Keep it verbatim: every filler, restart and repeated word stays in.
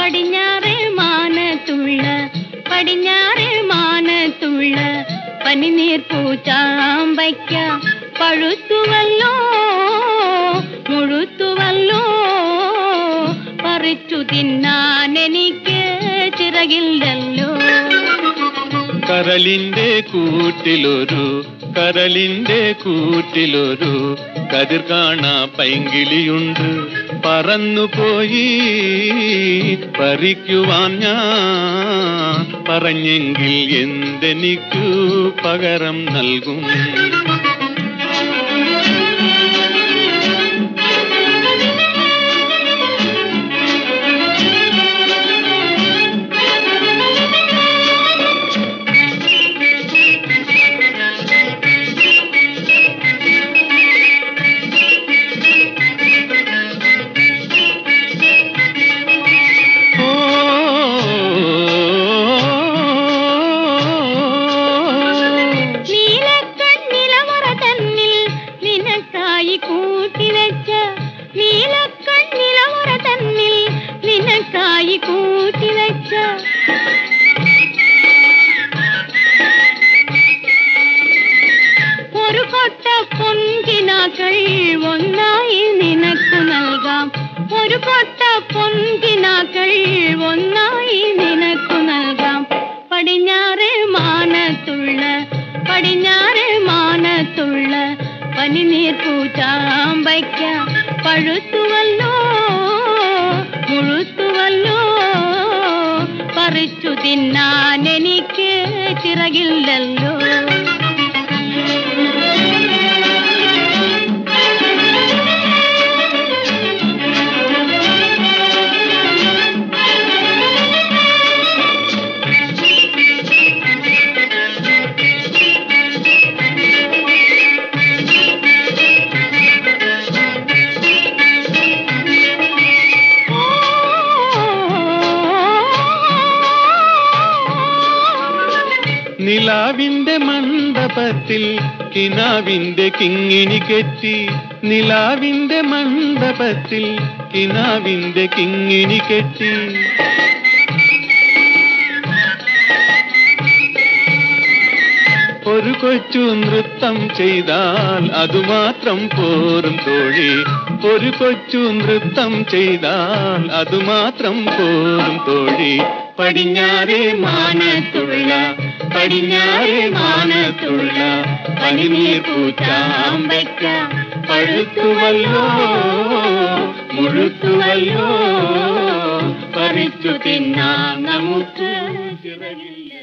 പടിഞ്ഞാറേ മാനത്തുള്ള പടിഞ്ഞാറേ മാനത്തുള്ള പനിനീർ പൂച്ചാമ്പയ്ക്ക പഴുത്തുവല്ലോ മുഴുത്തുവല്ലോ പറിച്ചു തിന്നാൻ എനിക്ക് ചിറകില്ലല്ലോ. കരളിന്റെ കൂട്ടിലൊരു കരളിന്റെ കൂട്ടിലൊരു കതിർ കാണാ പൈങ്കിളിയുണ്ട്. പറന്നുപോയി പറിക്കുവാൻ ഞാൻ പറഞ്ഞെങ്കിൽ എന്തെനിക്കു പകരം നൽകും? കൂട്ടിവെച്ച നീലക്കണ്ണിലവറ തന്നിൽ നിനക്കായി കൂട്ടിവെച്ച ഒരു കൊട്ട പൊൻകിനാക്കൾ ഒന്നായി നിനക്കു നൽകാം. ഒരു കൊട്ട പൊൻകിനാക്കൾ ഒന്നായി നിനക്കു നൽകാം. പടിഞ്ഞാറ് മാനത്തുള്ള പടിഞ്ഞാറ് മാനത്തുള്ള പനിനീർ പൂച്ചാമ്പയ്ക്ക പഴുത്തുവല്ലോ മുഴുത്തുവല്ലോ പറിച്ചു തിന്നാൻ എനിക്ക് ചിറകില്ലല്ലോ. നിലാവിന്റെ മണ്ഡപത്തിൽ കിനാവിന്റെ കിങ്ങിണി കെട്ടി നിലാവിന്റെ മണ്ഡപത്തിൽ കിനാവിന്റെ കിങ്ങിണി കെട്ടി ഒരു കൊച്ചു നൃത്തം ചെയ്താൽ അതുമാത്രം പോരും തോഴി. ഒരു കൊച്ചു നൃത്തം ചെയ്താൽ അതുമാത്രം പോരും തോഴി. പടിഞ്ഞാറേ മാനത്തുള്ള പടിഞ്ഞാറേ മാനത്തുള്ള പനിനീർ പൂച്ചാമ്പയ്ക്ക പഴുത്തുവല്ലോ മുഴുത്തുവല്ലോ പറിച്ചു തിന്നാം നമുക്ക് ചിറകില്ല.